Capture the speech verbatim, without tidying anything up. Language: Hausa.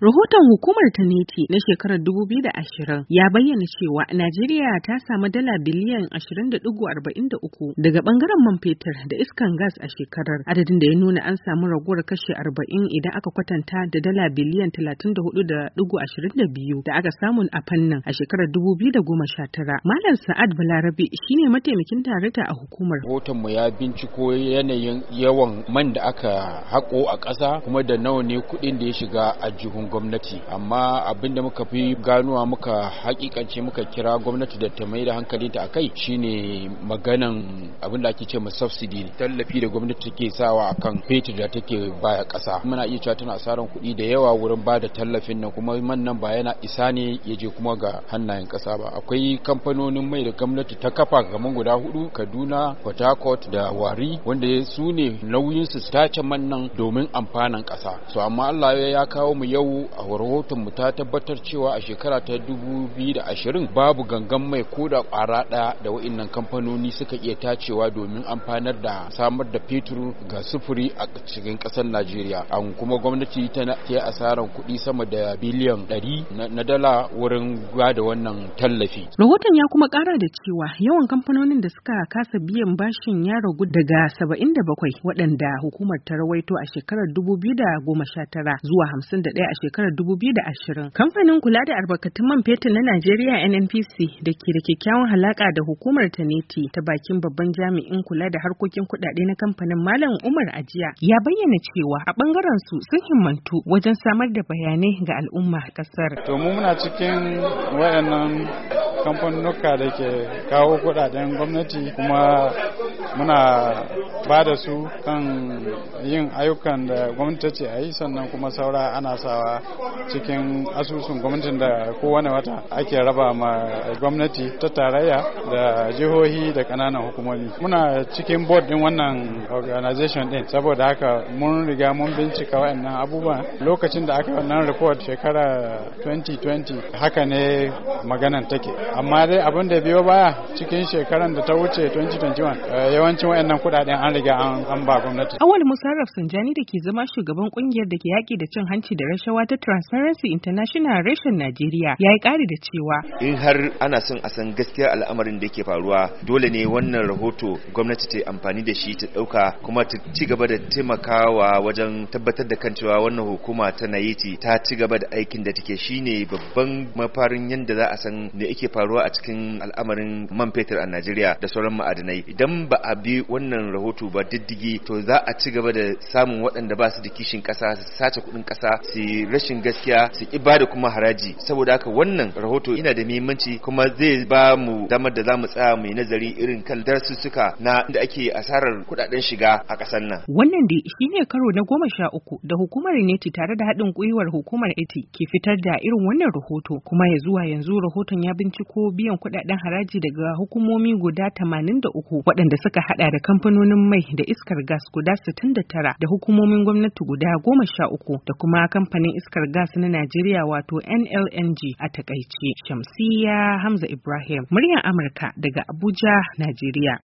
Rahoton hukumar ta NETI na shekarar dubu biyu da ashirin ya bayyana cewa Najeriya ta samu dala biliyan ashirin da ɗigo arba'in da uku daga bangaren man fetur da iskan gas a shekarar, adadin da ya nuna an samu raguwar kashi arba'in idan aka kwatanta da dala biliyan talatin da hudu da ɗigo ashirin da biyu da aka samu a fannin a shekarar dubu biyu da goma sha tara. Malam Sa'ad Balarabe shine mataimakin darakta a hukumar. Rahoton mu ya binciko yanayin yawan man da aka haƙo a ƙasa kuma da nawa ne kuɗin da ya shiga a jihun gwamnati, amma abinda muka fi ganuwa muka hakikance muka kira gwamnati da ta mai da hankalinta a kai shine maganan abinda ake ce ma subsidy, tallafi da gwamnati take sawa akan fetur da take baya kasa. Muna iya cewa tana asaran kuɗi da yawa wurin ba da tallafin nan, kuma man nan ba yana isa ne ya je kuma ga hannayen kasa ba. Akwai kamfanonin mai da gwamnati ta kafa kaman guda hudu, Kaduna, Port Harcourt da Wari, wanda su ne nauyin su tace man nan domin amfanin kasa. So amma Allah ya kawo mu yau a rahoton mu ta tabbatar cewa a shekara ta dubu biyu da ashirin babu gangan mai ko da ƙwara ɗaya da wa'innan kamfanoni suka iya tacewa domin amfanar da samar da fetur ga sufuri a cikin ƙasar Najeriya. An kuma gwamnati ta yi asaran kuɗi sama da biliyan ɗari na dala wurin da wannan tallafi. Rahoton ya kuma ƙara da cewa yawan kamfanonin da suka kasa biyan bashin ya ragu daga saba'in da bakwai waɗanda hukumar ta rawaito a shekarar dubu biyu da goma sha tara zuwa hamsin da ɗaya a shekarar dubu biyu da ashirin. Kamfanin kula da albarkatun man fetur na Najeriya N N P C da ke da kyakkyawan halaka da hukumar ta NETI ta bakin babban jami'in kula da harkokin kuɗaɗe na kamfanin Malam Umar Ajiya ya bayyana cewa a bangaren su sun himmantu wajen samar da bayanai ga al'umma kasar. To mu muna cikin wayannan kamfanonuka da ke kawo kuɗaɗen gwamnati, kuma muna ba da su kan yin ayyukan da gwamnati ta ce a yi, sannan kuma saura ana sawa cikin asusun gwamnatin da kowane wata ake raba ma gwamnati ta tarayya da jihohi da kananan hukumomi. Muna cikin board din wannan organization din, saboda haka mun riga mun bincika waɗannan abubuwa lokacin da aka yi wannan report shekara twenty twenty. Haka ne maganan take, amma dai abin da biyo baya cikin shekaran da ta wuce twenty twenty-one yawancin waɗannan kuɗaɗen an riga an ba gwamnati. Awal Musarraf Sanjani da ke zama shugaban kungiyar da ke yaƙi da cin hanci da rashawa ta Transparency International reshen Najeriya ya yi ƙari da cewa in har ana son a san gaskiyar al'amarin da yake faruwa, dole ne wannan rahoto gwamnati ta amfani da shi ta ɗauka kuma ta ci gaba da taimakawa wajen tabbatar da kan cewa wannan hukuma ta NETI ta ci gaba da aikin da take. Shine babban mafarin yadda za a san da yake faruwa a cikin al'amarin man fetur a Najeriya da sauran ma'adanai. Idan ba a bi wannan rahoto ba diddigi, to za a ci gaba da samun waɗanda ba su da kishin ƙasa, su sace kuɗin ƙasa, su rashin gaskiya, su ki bada kuma haraji. Saboda haka wannan rahoto yana da muhimmanci, kuma zai ba mu damar da za mu tsaya mu yi nazari irin kan darussuka na da ake asarar kuɗaɗen shiga a ƙasar nan. Wannan dai shine karo na goma sha uku da hukumar NETI tare da haɗin gwiwar hukumar A T ke fitar da irin wannan rahoto, kuma ya zuwa yanzu rahoton ya binciko biyan kuɗaɗen haraji daga hukumomi guda tamanin da uku waɗanda suka haɗa da kamfanonin mai da iskar gas guda sittin da tara da hukumomin gwamnati guda goma sha uku da kuma kamfanin iskar gas na Najeriya wato N L N G a takaice. Shamsiyya Hamza Ibrahim, muryar Amurka daga Abuja, Najeriya.